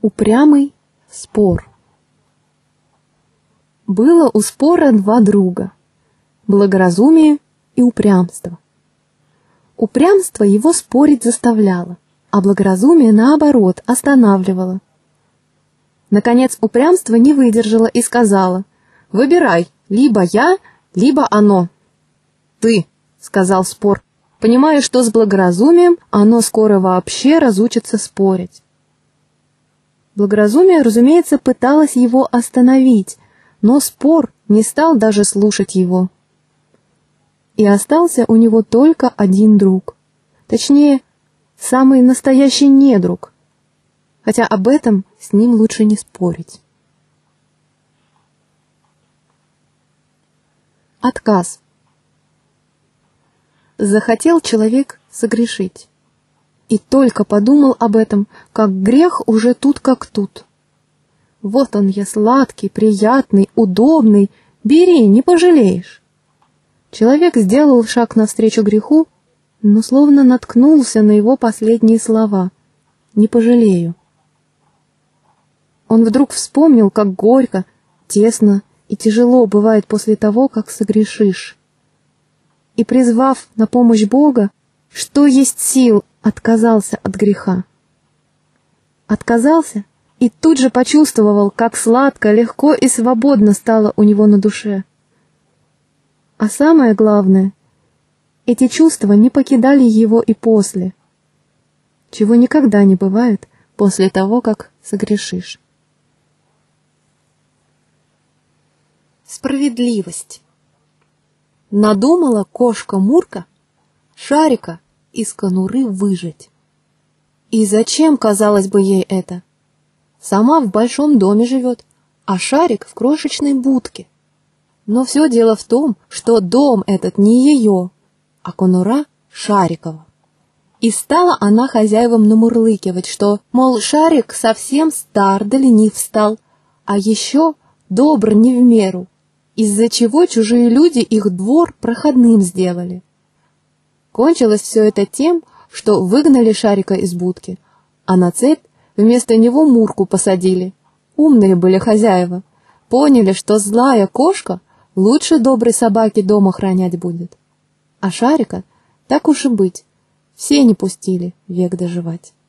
Упрямый спор. Было у спора два друга — благоразумие и упрямство. Упрямство его спорить заставляло, а благоразумие, наоборот, останавливало. Наконец упрямство не выдержало и сказало: «Выбирай, либо я, либо оно». «Ты», — сказал спор, понимая, что с благоразумием оно скоро вообще разучится спорить. Благоразумие, разумеется, пыталось его остановить, но спор не стал даже слушать его. И остался у него только один друг, точнее, самый настоящий недруг, хотя об этом с ним лучше не спорить. Отказ. Захотел человек согрешить. И только подумал об этом, как грех уже тут как тут. Вот он я сладкий, приятный, удобный, бери, не пожалеешь. Человек сделал шаг навстречу греху, но словно наткнулся на его последние слова: «Не пожалею». Он вдруг вспомнил, как горько, тесно и тяжело бывает после того, как согрешишь. И, призвав на помощь Бога, что есть сил, отказался от греха. Отказался и тут же почувствовал, как сладко, легко и свободно стало у него на душе. А самое главное, эти чувства не покидали его и после, чего никогда не бывает после того, как согрешишь. Справедливость. Надумала кошка Мурка шарика из конуры выжать. И зачем, казалось бы, ей это? Сама в большом доме живет, а шарик в крошечной будке. Но все дело в том, что дом этот не ее, а конура Шарикова. И стала она хозяевам намурлыкивать, что, мол, шарик совсем стар да ленив стал, а еще добр не в меру, из-за чего чужие люди их двор проходным сделали. Кончилось все это тем, что выгнали шарика из будки, а на цепь вместо него Мурку посадили. Умные были хозяева, поняли, что злая кошка лучше доброй собаки дом охранять будет. А шарика, так уж и быть, все не пустили век доживать.